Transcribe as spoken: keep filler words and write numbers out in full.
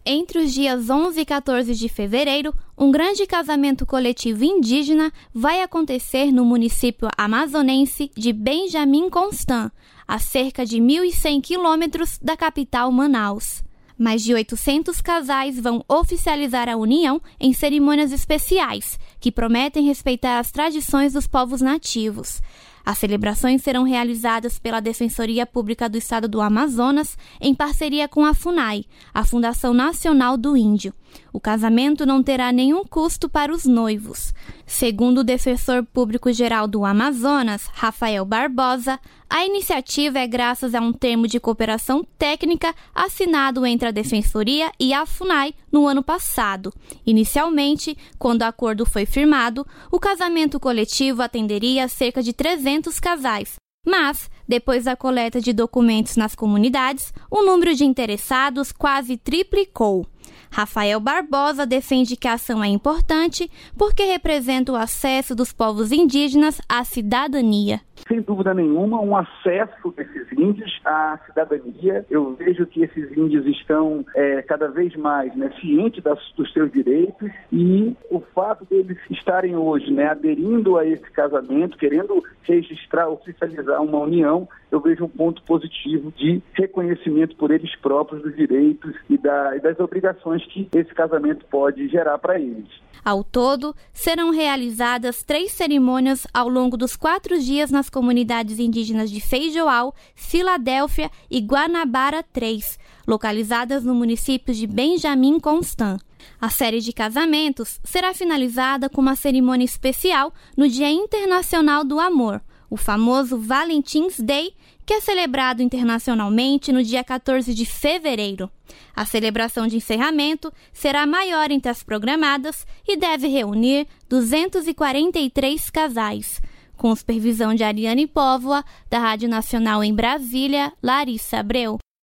Entre os dias onze e quatorze de fevereiro, um grande casamento coletivo indígena vai acontecer no município amazonense de Benjamin Constant, a cerca de mil e cem quilômetros da capital Manaus. Mais de oitocentos casais vão oficializar a união em cerimônias especiais, que prometem respeitar as tradições dos povos nativos. As celebrações serão realizadas pela Defensoria Pública do Estado do Amazonas, em parceria com a FUNAI, a Fundação Nacional do Índio. O casamento não terá nenhum custo para os noivos. Segundo o Defensor Público-Geral do Amazonas, Rafael Barbosa, a iniciativa é graças a um termo de cooperação técnica assinado entre a Defensoria e a FUNAI no ano passado. Inicialmente, quando o acordo foi firmado, o casamento coletivo atenderia cerca de trezentos casais. Mas, depois da coleta de documentos nas comunidades, o número de interessados quase triplicou. Rafael Barbosa defende que a ação é importante porque representa o acesso dos povos indígenas à cidadania. Sem dúvida nenhuma, um acesso desses índios à cidadania. Eu vejo que esses índios estão é, cada vez mais né, cientes das, dos seus direitos, e o fato deles estarem hoje né, aderindo a esse casamento, querendo registrar, oficializar uma união, eu vejo um ponto positivo de reconhecimento por eles próprios dos direitos e, da, e das obrigações que esse casamento pode gerar para eles. Ao todo, serão realizadas três cerimônias ao longo dos quatro dias nas comunidades indígenas de Feijoal, Filadélfia e Guanabara três, localizadas no município de Benjamin Constant. A série de casamentos será finalizada com uma cerimônia especial no Dia Internacional do Amor, o famoso Valentine's Day, que é celebrado internacionalmente no dia quatorze de fevereiro. A celebração de encerramento será a maior entre as programadas e deve reunir duzentos e quarenta e três casais. Com supervisão de Ariane Póvoa, da Rádio Nacional em Brasília, Larissa Abreu.